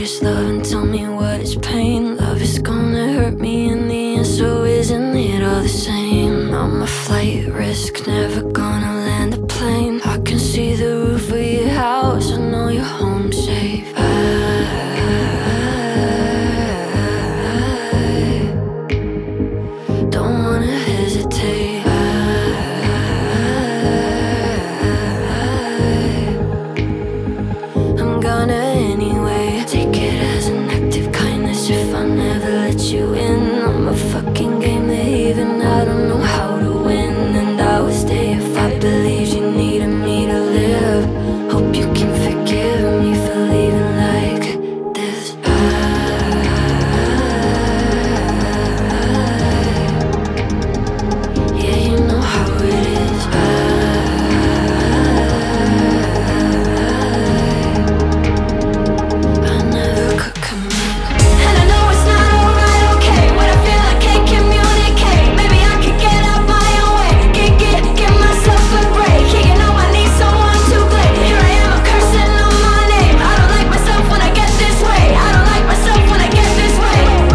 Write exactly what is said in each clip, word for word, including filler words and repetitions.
is love and tell me what is pain. Love is gonna hurt me in the end, so isn't it all the same? I'm a flight risk, never gonna land a plane. I can see the roof of your house, I know you're home safe. I don't wanna hesitate. I'm gonna anyway. Take it as an act of kindness if I never let you in. I'm a fucking game that even I don't know how to win. And I would stay if I believed you needed me to live. Hope you can forgive me for leaving like this. Yeah, you know how it is. I never could commit. And I know it's not alright, okay, when I feel I can't communicate. Maybe I could get out my own way. Get, get, give myself a break. Yeah, you know I need someone to blame. Here I am, I'm cursing on my name. I don't like myself when I get this way. I don't like myself when I get this way.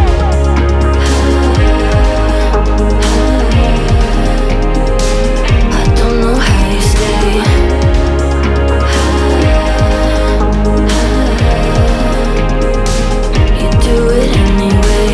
I don't know how you stay. You do it anyway.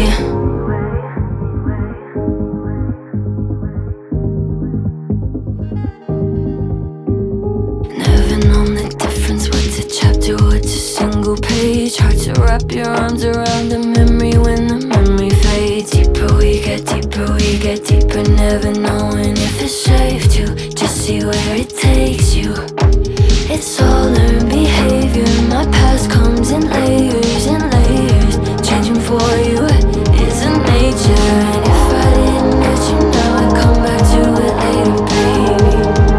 Never known the difference, what's a chapter, what's a single page. Hard to wrap your arms around the memory when the memory fades. Deeper we get, deeper we get deeper, never knowing if it's safe to just see where it takes you. It's all learned behavior, my past comes in layers and layers. Changing for you isn't nature, and if I didn't let you know, I'd come back to it later, baby.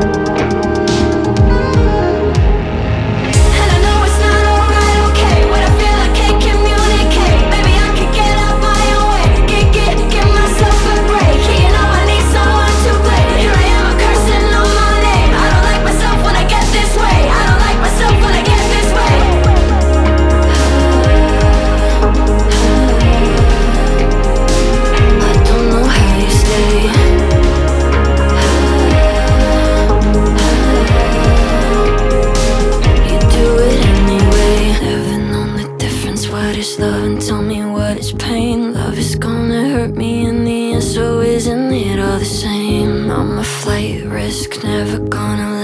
And I know it's not alright, okay, when I feel I can't communicate. Maybe I could get out my own way. Get, get, give myself a break. Yeah, you know I need someone to blame. Here I am, I'm cursing on my name. I don't like myself when I get this way. I don't like myself when I get this way. I don't know how you stay. You do it anyway. Never known the difference, what is love and tell me what is pain. Love is gonna hurt me in the end, so isn't it all the same? I'm a flight risk, never gonna